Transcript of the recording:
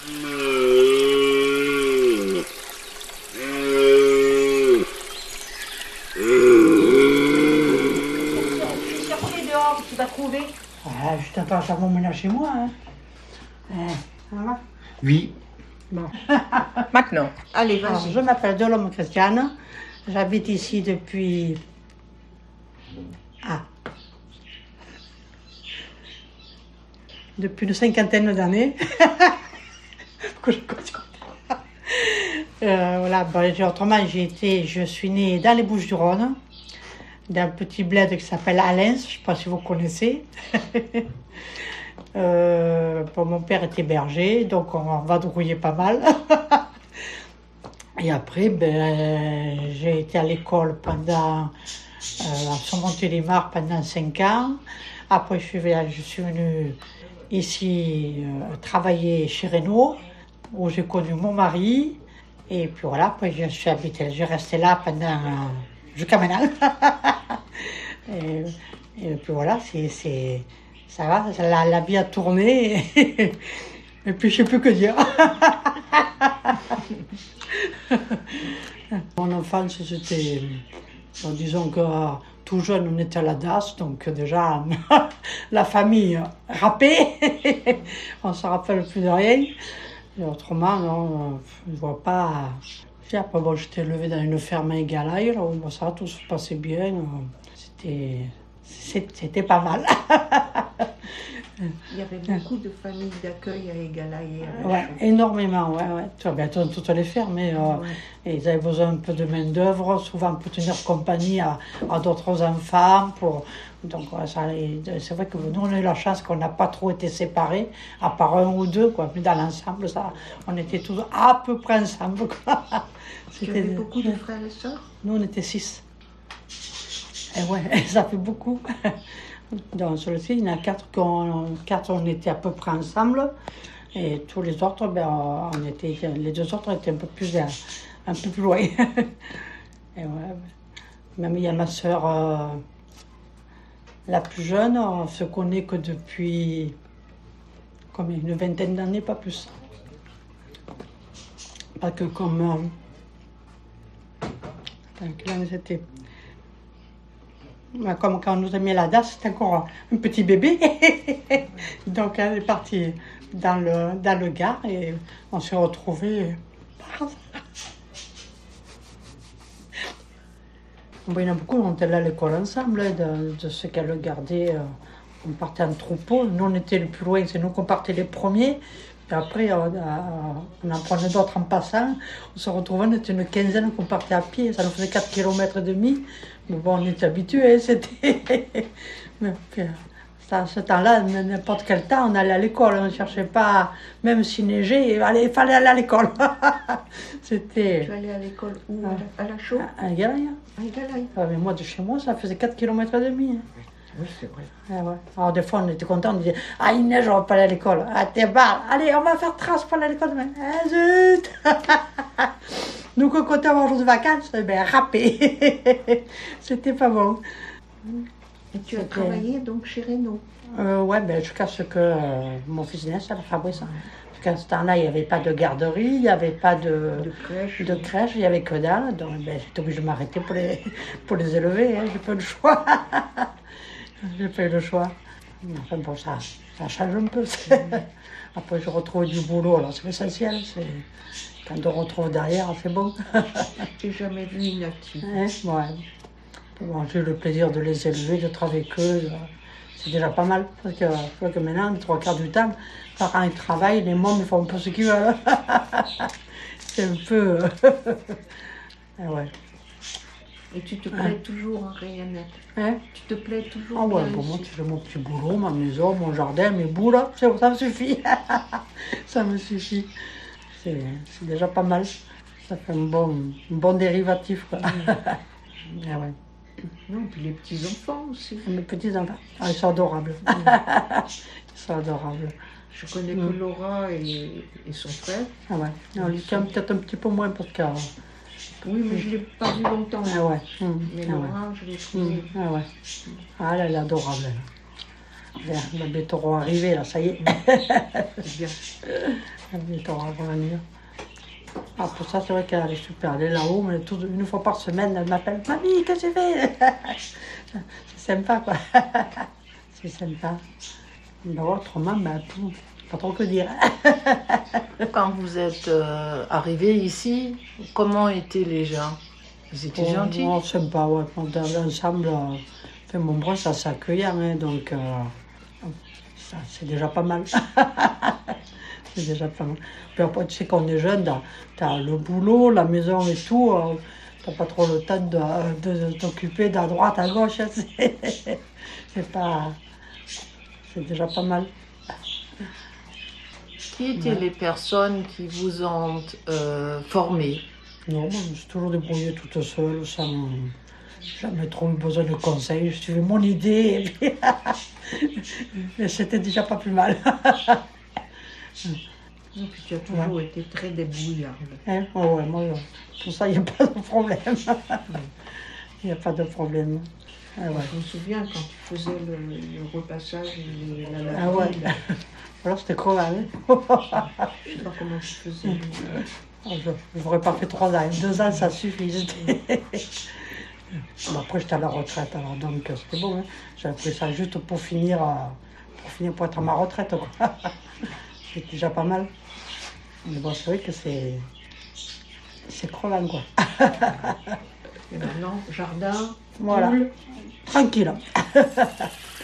Tu vas trouver. Je t'attends, ça m'emmène chez moi. Hein. Voilà. Oui. Bon. Maintenant. Allez, Alors, vas-y. je m'appelle Delhomme Christiane. J'habite ici depuis... Depuis une cinquantaine d'années. Que je continue. Voilà, bon, autrement, je suis née dans les Bouches-du-Rhône, dans un petit bled qui s'appelle Alens, je ne sais pas si vous connaissez. Mon père était berger, donc on vadrouillait pas mal. Et après, j'ai été à l'école pendant, à Saint-Montélimar pendant 5 ans. Après, je suis venue ici travailler chez Renault, où j'ai connu mon mari. Et puis voilà, après je resté là pendant, jusqu'à maintenant. et puis voilà, ça va, la vie a tourné. Et puis je sais plus que dire. Mon enfance, c'était, disons que tout jeune, on était à la DAS, donc déjà, la famille râpée, on ne se rappelle plus de rien. Et autrement, non, je ne vois pas. Puis après, bon, j'étais élevée dans une ferme à Égalaï, là où ça, tout se passait bien. C'était pas mal. Il y avait beaucoup de familles d'accueil à Égalaï. Ouais, énormément, ouais. Toutes les fermes, mais et ils avaient besoin un peu de main-d'œuvre, souvent pour tenir compagnie à d'autres enfants. Donc, c'est vrai que nous, on a eu la chance qu'on n'a pas trop été séparés, à part un ou deux, quoi. Mais dans l'ensemble, on était tous à peu près ensemble, quoi. Tu avais beaucoup de frères et sœurs? Nous, on était 6. Et ouais, ça fait beaucoup. Dans celui-ci, il y en a 4 on était à peu près ensemble. Et tous les autres, les 2 autres étaient un peu plus loin. Et ouais, même il y a ma sœur, la plus jeune, on se connaît que depuis une vingtaine d'années, pas plus. Pas que comme... quelle année c'était? Comme quand on nous a mis à la DAS, c'était encore un petit bébé. Donc elle est partie dans le Gard et on s'est retrouvés. Il y en a beaucoup, on était là à l'école ensemble, de ceux qui le gardaient. On partait en troupeau. Nous, on était le plus loin, c'est nous qu'on partait les premiers. Et après, on en prenait d'autres en passant. On se retrouvait, on était une quinzaine qu'on partait à pied. Ça nous faisait 4,5 km. Mais bon, on était habitués, c'était... Mais puis, ce temps-là, n'importe quel temps, on allait à l'école. On ne cherchait pas, même s'il neigeait, il fallait aller à l'école. C'était... Tu allais à l'école où? À la Chaux? À Égalaï. À Égalaï. Mais moi, de chez moi, ça faisait 4,5 km. Oui, c'est vrai. Ouais. Alors des fois on était contents, on disait « Ah, il neige, on va pas aller à l'école. Ah, t'es barre. Allez, on va faire trace pour aller à l'école demain. Ah, zut !» Nous, quand on comptait avoir un jour de vacances, râpé. C'était pas bon. Et tu as travaillé donc chez Renault? Ouais, jusqu'à ce que mon fils naisse à la Fabrice. Parce qu'à ce temps-là, il n'y avait pas de garderie, il n'y avait pas de crèche, il n'y avait que dalle. Donc j'étais obligée de m'arrêter pour les élever, hein, j'ai pas eu le choix. J'ai pas eu le choix. Enfin bon, ça change un peu. Après, je retrouve du boulot, alors c'est l'essentiel. Quand on retrouve derrière, c'est bon. J'ai jamais vu une active. Ouais. Bon, j'ai eu le plaisir de les élever, de travailler avec eux. C'est déjà pas mal. Parce que maintenant, les 3/4 du temps, quand ils travaillent, les mômes ils font un peu ce qu'ils veulent. C'est un peu... ouais. Et tu te plais toujours en Rayannette? Tu te plais toujours? Ah ouais, pour moi, j'ai mon petit boulot, ma maison, mon jardin, mes boules, ça me suffit. Ça me suffit. C'est déjà pas mal. Ça fait un bon dérivatif, quoi. Ah ouais. Non, puis les petits-enfants aussi. Mes petits-enfants, ils sont adorables. Ils sont adorables. Je connais que Laura et son frère. Ah ouais. On lui tient peut-être un petit peu moins parce que... Oui, mais je ne l'ai pas vu longtemps. Ah ouais. Mais Laura, je l'ai trouvée. Ah ouais. Ah, elle est adorable. La bientôt arriver, là, ça y est. C'est bien. La bientôt revenir. Ah, pour ça, c'est vrai qu'elle est super. Elle est là-haut, mais une fois par semaine, elle m'appelle « Mamie, qu'est-ce que tu fais ?» C'est sympa, quoi. C'est sympa. Mais autrement, ben, pas trop que dire. Quand vous êtes arrivé ici, comment étaient les gens? Ils étaient gentils? Oh, sympa, ouais. Dans l'ensemble, mon bras, ça s'accueillant, hein, donc ça, c'est déjà pas mal. C'est déjà pas mal. Puis après, tu sais, quand on est jeune, t'as le boulot, la maison et tout. T'as pas trop le temps de t'occuper d'à droite, à gauche. Hein, c'est pas... C'est déjà pas mal. Qui étaient les personnes qui vous ont formé? Non, moi, je me suis toujours débrouillée toute seule, sans jamais trop eu besoin de conseils. Je suivais mon idée, et puis mais c'était déjà pas plus mal. Et puis tu as toujours été très débrouillarde. Hein? Ouais, moi, pour ça, il n'y a pas de problème. Il n'y a pas de problème. Ah, ouais. Je me souviens quand tu faisais le repassage et la Ah ouais. lavande. Alors c'était crevant. Hein? Je sais pas comment tu faisais. Je n'aurais pas fait 3 ans. 2 ans, ça suffit. Bon, après, j'étais à la retraite, alors donc c'était bon. Hein? J'avais pris ça juste pour finir, pour être à ma retraite. Quoi. C'est déjà pas mal. Mais bon, c'est vrai que c'est crevant, quoi. Et maintenant, jardin, Voilà. poule. Tranquille.